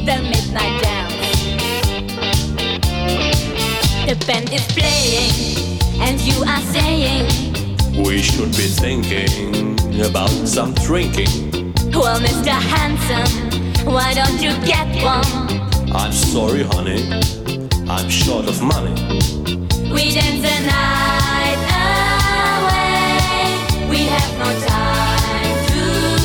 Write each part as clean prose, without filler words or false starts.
the midnight dance. The band is playing, and you are saying, we should be thinking about some drinking. well, Mr. Handsome, why don't you get one? I'm sorry, honey, I'm short of money. We dance the night away, we have no time to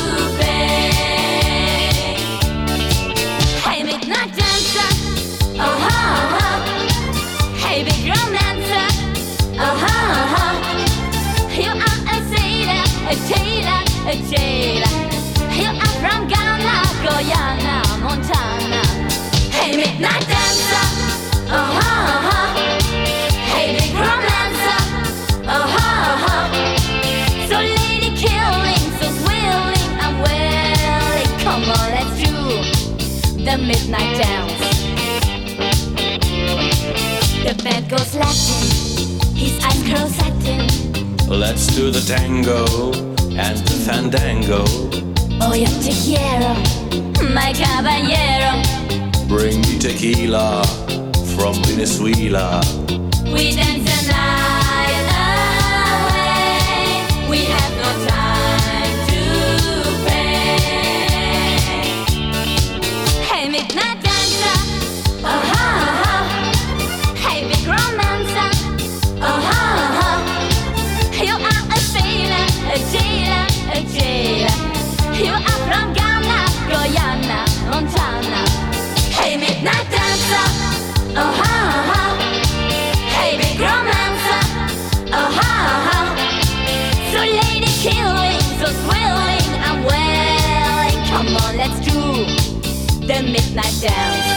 pay. Hey, midnight dancer, oh ho ho. Hey, big romancer, oh ho ho. You are a sailor, a tailor, a jailer. You are from Ghana, Guyana, Montana. Hey, midnight dancer, oh ho ho. Hey, big romancer, oh ho ho. So lady killing, so willing, I'm willing. Come on, let's do the midnight dance. The band goes Latin, his eyes curl satin. Let's do the tango and the fandango. Oh, yo te quiero, my caballero. Bring me tequila from Venezuela. We dance the night away, we have no time to pay. Hey, midnight dancer, oh ho ho. Hey, big romancer, oh ho ho. You are a sailor, a jailer, a jailer. You are from Ghana, Guyana, Montana. Hey, midnight dancer, oh ho ho. Hey, big romancer, oh ho ho. So lady killing, so thrilling, I'm willing. Come on, let's do the midnight dance.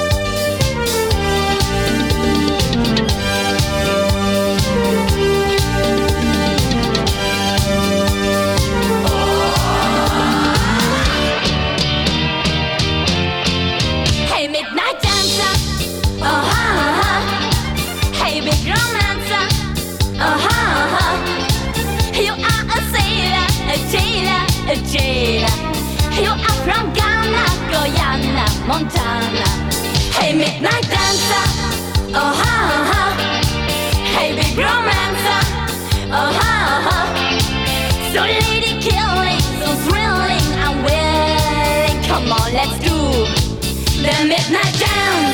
Hey, midnight dancer, oh ha ha. Hey, big romancer, oh ha ha. You are a sailor, a jailer, a jailer. You are from Ghana, Guyana, Montana. Hey, midnight dancer, oh ha ha. Hey, big romancer, oh ha ha. So lady killing, so thrilling, I'm willing. Come on, let's do the midnight dance.